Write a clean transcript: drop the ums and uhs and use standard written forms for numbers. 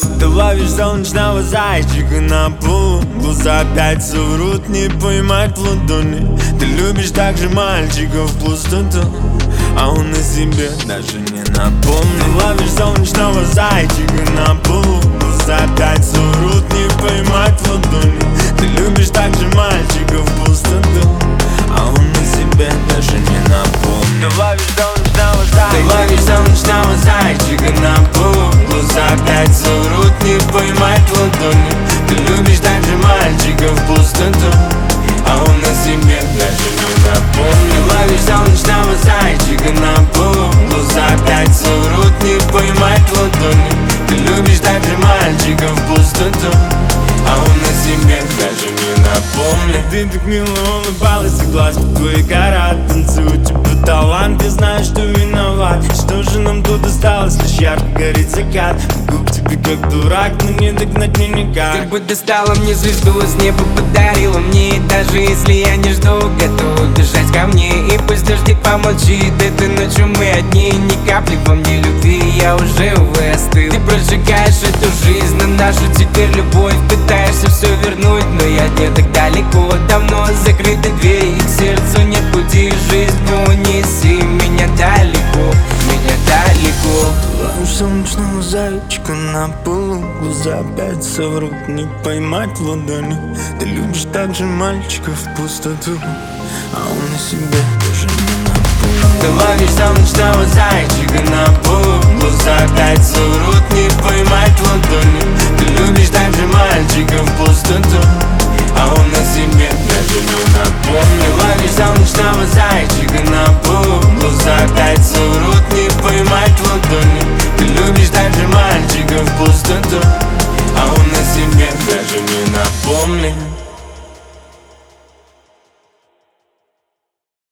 Ты ловишь солнечного зайчика на полу, глаза опять соврут, не поймать в ладони. Ты любишь также мальчиков в пустоту, а он о себе даже не напомнит. Ты ловишь солнечного зайчика на полу, глаза опять соврут, не поймать в ладони. Ты любишь также мальчиков в пустоту, а он о себе даже не напомнит. Ты ловишь солнечного зайчика, ты ловишь солнечного зайчика на полу, глаза опять соврут, не поймать в ладони. Ты любишь также мальчиков в пустоту, а он о себе даже не напомнит. Ты ловишь солнечного зайчика на полу, глаза опять соврут, не поймать в ладони. Ты любишь также мальчиков в пустоту, а он о себе даже не напомнит. Ты так мило улыбалась, и глазки твои горят. Танцую, тебе талант, я знаю, что виноват. Что же нам тут осталось, лишь ярко горит закат. Могу к тебе как дурак, но не догнать мне никак. Ты бы достала мне звезду, с неба подарила мне. И даже если я не жду, готова бежать ко мне. И пусть дождик помолчит, этой ночью мы одни. Ни капли во мне любви, я уже, увы, остыл. Ты прожигаешь эту жизнь, на нашу теперь любовь. Пытаешься все вернуть, но я не так далеко. Давно закрыты двери, и к сердцу нет пути. Жизнь, унеси меня далеко, меня далеко. Ловишь солнечного зайчика на полу, глаза опять соврут, не поймать в ладони. Ты любишь также мальчиков в пустоту, а он о себе даже не напомнит. Ты ловишь солнечного зайчика на полу, глаза опять соврут, не поймать в ладони. Ты любишь также мальчиков в пустоту, а он о себе даже не напомнит. Ловишь солнечного зайчика на полу, глаза опять соврут, не поймать в ладони. Ты любишь также мальчиков в пустоту, а он о себе даже не напомнит.